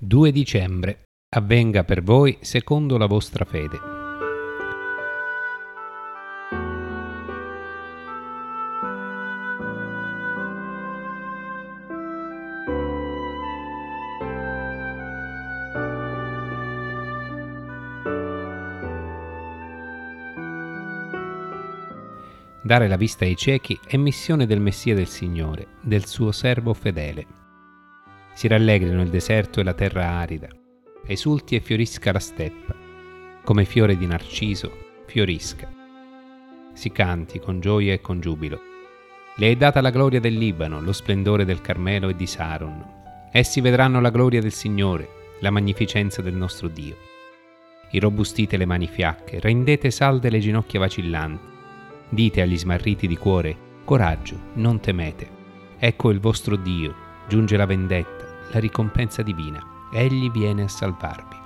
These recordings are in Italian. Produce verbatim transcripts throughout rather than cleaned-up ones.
due dicembre. Avvenga per voi secondo la vostra fede. Dare la vista ai ciechi è missione del Messia del Signore, del suo servo fedele. Si rallegrino il deserto e la terra arida, esulti e fiorisca la steppa, come fiore di narciso fiorisca. Si canti con gioia e con giubilo. Le è data la gloria del Libano, lo splendore del Carmelo e di Saron. Essi vedranno la gloria del Signore, la magnificenza del nostro Dio. Irrobustite le mani fiacche, rendete salde le ginocchia vacillanti. Dite agli smarriti di cuore: coraggio, non temete. Ecco il vostro Dio, giunge la vendetta, la ricompensa divina. Egli viene a salvarvi.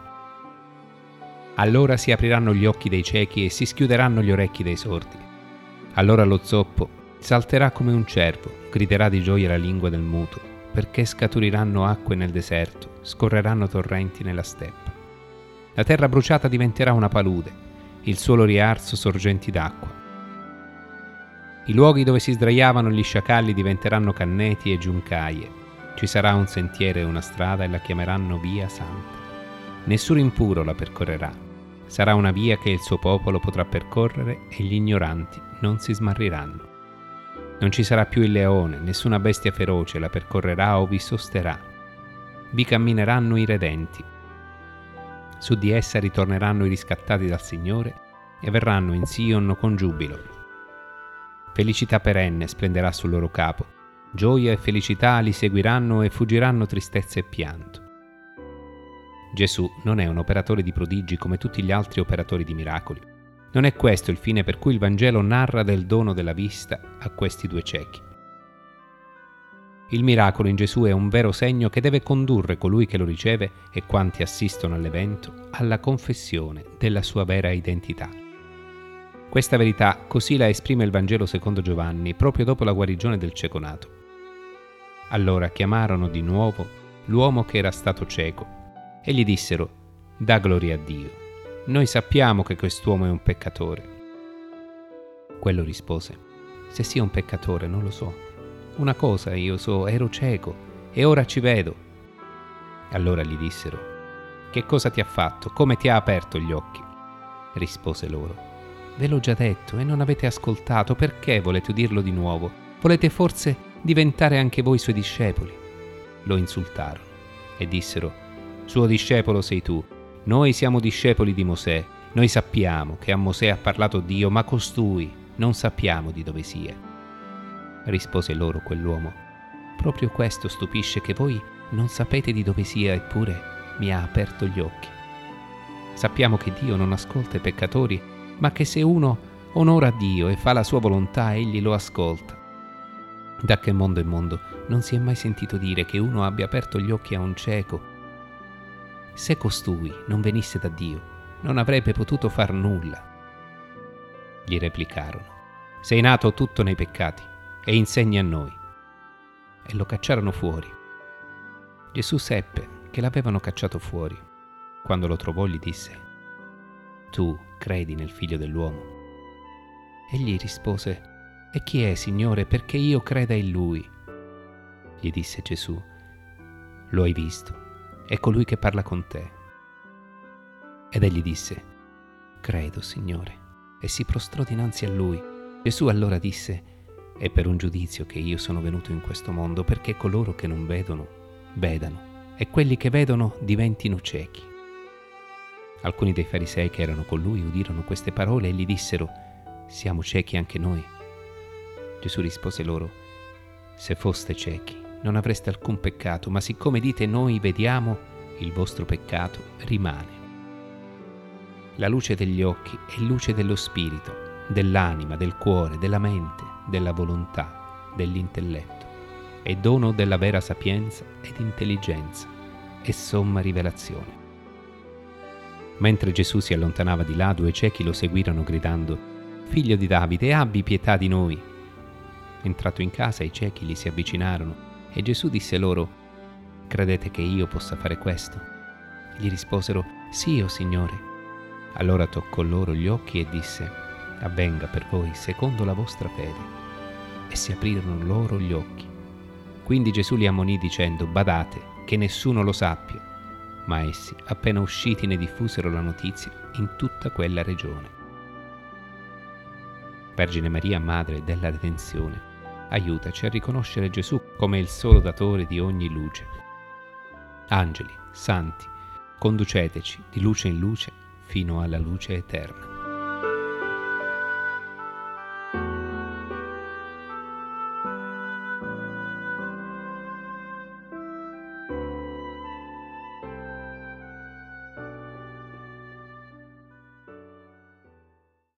Allora si apriranno gli occhi dei ciechi e si schiuderanno gli orecchi dei sordi. Allora lo zoppo salterà come un cervo, griderà di gioia la lingua del muto, perché scaturiranno acque nel deserto, scorreranno torrenti nella steppa. La terra bruciata diventerà una palude, il suolo riarso sorgenti d'acqua. I luoghi dove si sdraiavano gli sciacalli diventeranno canneti e giuncaie. Ci sarà un sentiero e una strada e la chiameranno Via Santa. Nessuno impuro la percorrerà. Sarà una via che il suo popolo potrà percorrere e gli ignoranti non si smarriranno. Non ci sarà più il leone, nessuna bestia feroce la percorrerà o vi sosterrà. Vi cammineranno i redenti. Su di essa ritorneranno i riscattati dal Signore e verranno in Sion con giubilo. Felicità perenne splenderà sul loro capo. Gioia e felicità li seguiranno e fuggiranno tristezza e pianto. Gesù non è un operatore di prodigi come tutti gli altri operatori di miracoli. Non è questo il fine per cui il Vangelo narra del dono della vista a questi due ciechi. Il miracolo in Gesù è un vero segno che deve condurre colui che lo riceve e quanti assistono all'evento alla confessione della sua vera identità. Questa verità così la esprime il Vangelo secondo Giovanni proprio dopo la guarigione del cieco nato. Allora chiamarono di nuovo l'uomo che era stato cieco e gli dissero: «Da gloria a Dio, noi sappiamo che quest'uomo è un peccatore». Quello rispose: «Se sia un peccatore non lo so. Una cosa io so, ero cieco e ora ci vedo». Allora gli dissero: «Che cosa ti ha fatto? Come ti ha aperto gli occhi?» Rispose loro: «Ve l'ho già detto e non avete ascoltato, perché volete udirlo di nuovo? Volete forse diventare anche voi suoi discepoli?» Lo insultarono e dissero: «Suo discepolo sei tu, noi siamo discepoli di Mosè, noi sappiamo che a Mosè ha parlato Dio, ma costui non sappiamo di dove sia». Rispose loro quell'uomo: «Proprio questo stupisce, che voi non sapete di dove sia, eppure mi ha aperto gli occhi. Sappiamo che Dio non ascolta i peccatori, ma che se uno onora Dio e fa la sua volontà, egli lo ascolta. Da che mondo è mondo non si è mai sentito dire che uno abbia aperto gli occhi a un cieco. Se costui non venisse da Dio, non avrebbe potuto far nulla». Gli replicarono: «Sei nato tutto nei peccati e insegni a noi». E lo cacciarono fuori. Gesù seppe che l'avevano cacciato fuori. Quando lo trovò gli disse: «Tu credi nel Figlio dell'uomo?» Egli rispose: «E chi è, Signore, perché io creda in Lui?» Gli disse Gesù: «Lo hai visto, è colui che parla con te». Ed egli disse: «Credo, Signore», e si prostrò dinanzi a Lui. Gesù allora disse: «È per un giudizio che io sono venuto in questo mondo, perché coloro che non vedono, vedano, e quelli che vedono diventino ciechi». Alcuni dei farisei che erano con lui udirono queste parole e gli dissero: «Siamo ciechi anche noi». Gesù rispose loro: «Se foste ciechi non avreste alcun peccato, ma siccome dite noi vediamo, il vostro peccato rimane. La luce degli occhi è luce dello spirito, dell'anima, del cuore, della mente, della volontà, dell'intelletto. È dono della vera sapienza ed intelligenza e somma rivelazione». Mentre Gesù si allontanava di là, due ciechi lo seguirono gridando: «Figlio di Davide, abbi pietà di noi». Entrato in casa, i ciechi gli si avvicinarono e Gesù disse loro: credete che io possa fare questo? Gli risposero: sì, o Signore. Allora toccò loro gli occhi e disse: avvenga per voi secondo la vostra fede. E si aprirono loro gli occhi. Quindi Gesù li ammonì dicendo: badate, che nessuno lo sappia. Ma essi, appena usciti, ne diffusero la notizia in tutta quella regione. Vergine Maria, Madre della Redenzione, aiutaci a riconoscere Gesù come il solo datore di ogni luce. Angeli, santi, conduceteci di luce in luce fino alla luce eterna.